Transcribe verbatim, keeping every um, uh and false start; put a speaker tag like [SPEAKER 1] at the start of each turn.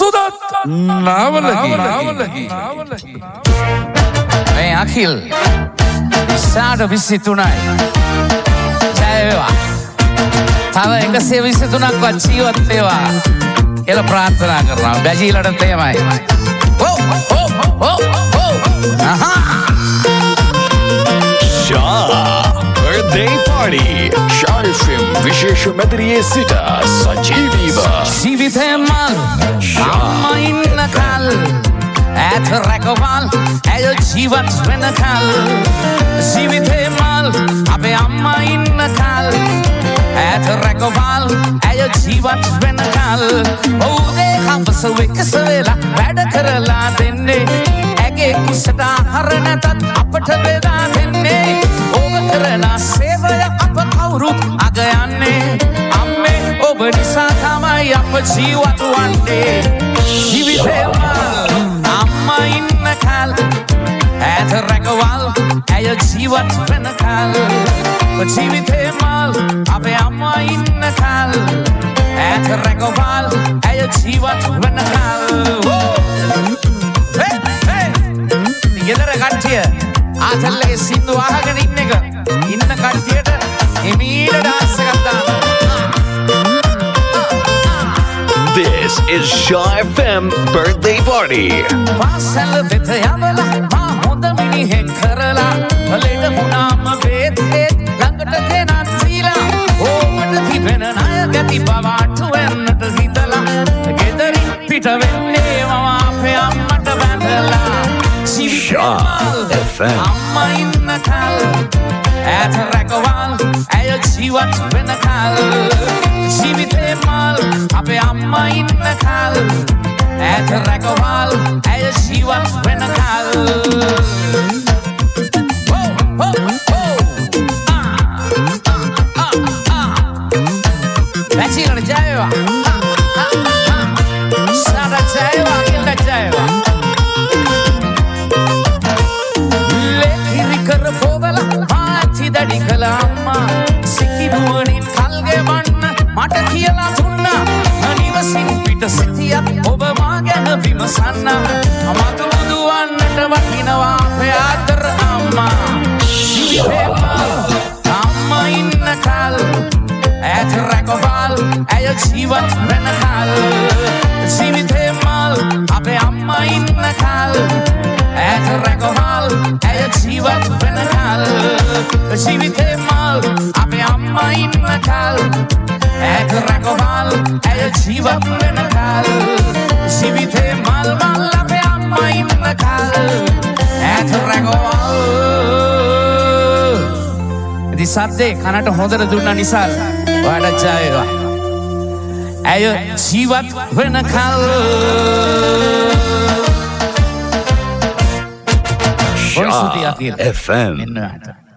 [SPEAKER 1] සුදත් නාවලකි
[SPEAKER 2] මේ අකිල් විස්සාට විසි තුනයි ජය වේවා. තව එකසිය විසි තුනක්වත් ජීවත් වේවා කියලා ප්‍රාර්ථනා කරනවා. බැජීලට තේමයි. ඕ ඕ ඕ ඕ අහා
[SPEAKER 3] Shah birthday party Shah F M විශේෂ මැදිරියේ සිට සජීවීව
[SPEAKER 2] ජීවිතේ මල් අම්මා ඉන්න කල් ඈත රැකවල් ඇය ජීවත් වෙන කල් ජීවිතේ මල් අපේ අම්මා ඉන්න කල් ඈත රැකවල් ඇය ජීවත් වෙන කල් ඔව්නේ කම්පස වෙකස වෙලා වැඩ කරලා දෙන්නේ ඇගේ කුසට ආහාර නැතත් අපට බෙදා දෙන්නේ ඔබ කරන සේවය අප කවුරුත් අග යන්නේ අම්මේ ඔබ නිසා තමයි අප ජීවත් වන්නේ ජීවිතේ මල් අම්මා ඉන්න කල් ඈත රැකවල් ඇය ජීවත් වෙන කල් ජීවිතේ මල් අපේ අම්මා ඉන්න කල් ඈත රැකවල් ඇය ජීවත් වෙන කල් ගෙදර කට්ටිය ආතල්ලගේ සින්දු අහගෙන ඉන්න එක ඉන්න කට්ටියට එමීට ඩාන්ස් එකක් දාන්න.
[SPEAKER 3] This is Shah F M birthday party.
[SPEAKER 2] පාසල වෙත යවලා මා හොඳ මිනිහෙක් කරලා වලට වුණාම බේතේ ළඟට ගෙනත් දීලා ඕමට තිබෙන ණය ගැති බව අටු වෙන්නට හිතලා ගෙදරින් පිට වෙන්නේ මම අපේ අම්මට බැඳලා
[SPEAKER 3] Shah F M
[SPEAKER 2] අම්මා ඉන්න කල් ඈත රැකවල් ඇය ජීවත් වෙන කල් ජීවිතේ මල් අපේ අම්මා ඉන්න කල් ඈත රැකවල් ඇය ජීවත් වෙන කල් වැචීලට ජය වේවා. සාර ජය වේවා කිල්ල ජය වේවා. දැඩි කළ අම්මා සිකිනුවනින් කල්ගෙවන්න මට කියලා දුන්නා අනිවසින් පිට සිටියත් ඔබ මා ගැන විමසන්න මතු මුදුවන්නට වටිනවා අපේ ආදර අම්මා ජීවිතේ මල් අම්මා ඉන්න කල් ඈත රැකවල් ඇය ජීවත් වෙන කල් ජීවිතේ මල් අපේ අම්මා ඉන්න කල් ඈත රැකවල් ඇය ජීවත් වෙන කල් ජීවිතේ මල් අපේ අම්මා ඉන්න කල් ඈත රැකවල් ඇය ජීවත් වෙන කල් ජීවිතේ මල් මල් අපේ අම්මා ඉන්න කල් ඈත රැකවල් ඉතින් සද්දේ කනට හොඳට දුන්නා නිසා ඔයාලට ජය වේවා. ඇය ජීවත් වෙන කල්
[SPEAKER 3] Shah F M.